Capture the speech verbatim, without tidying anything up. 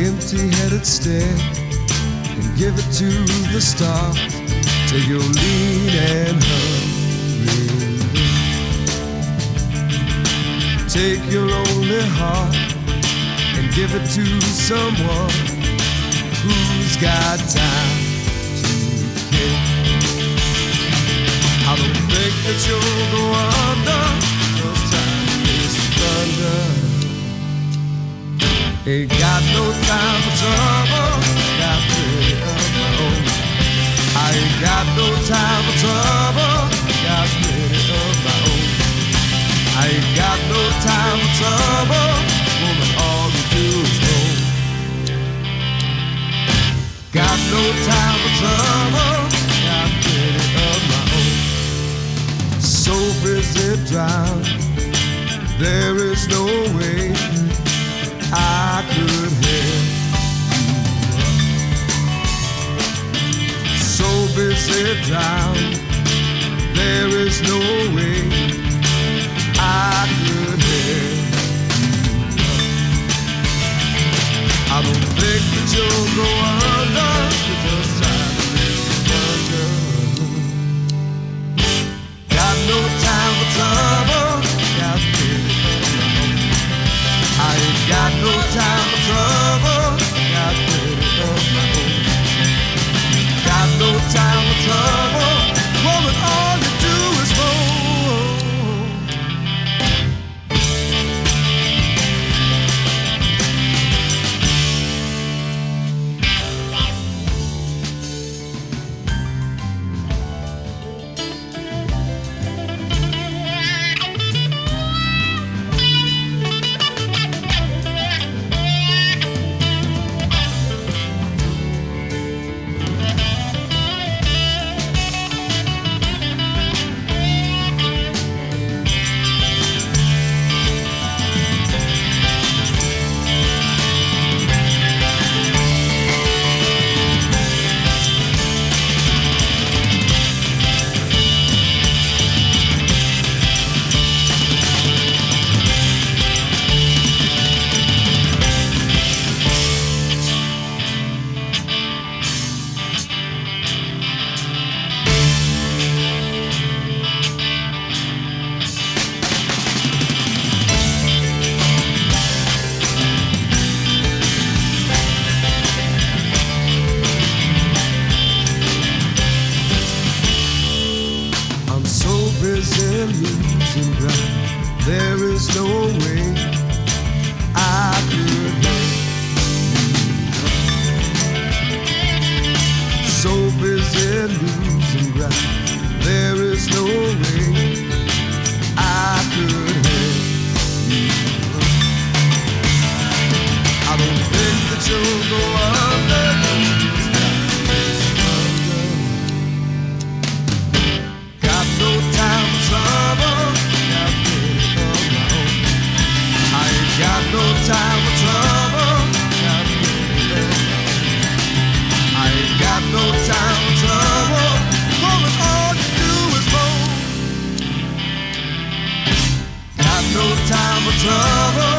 empty-headed stare and give it to the stars. Take your lean and hurry. Take your lonely heart and give it to someone who's got time to care. I don't think that you'll go under, 'cause time is thunder. Ain't got no time for trouble, got plenty of my own. I ain't got no time for trouble, got plenty of my own. I ain't got no time for trouble, woman, all you do is roll. Got no time for trouble, got plenty of my own. So busy drowning, there is no way I could help you. So busy drowning, there is no way I could help you. I don't think that you'll go under, because time is thunder. Got no time for trouble, got plenty of my own. I ain't got no time for trouble, got plenty of my own. Got no time for trouble, woman, all you do is roll. Losing ground, there is no way I could help you. So busy losing ground, there is no way I could help you. I don't think that you'll go under. Got no time for trouble, got plenty of my own. I ain't got no time for trouble, got plenty of my own. I ain't got no time for trouble, woman, all you do is roll. Got no time for trouble.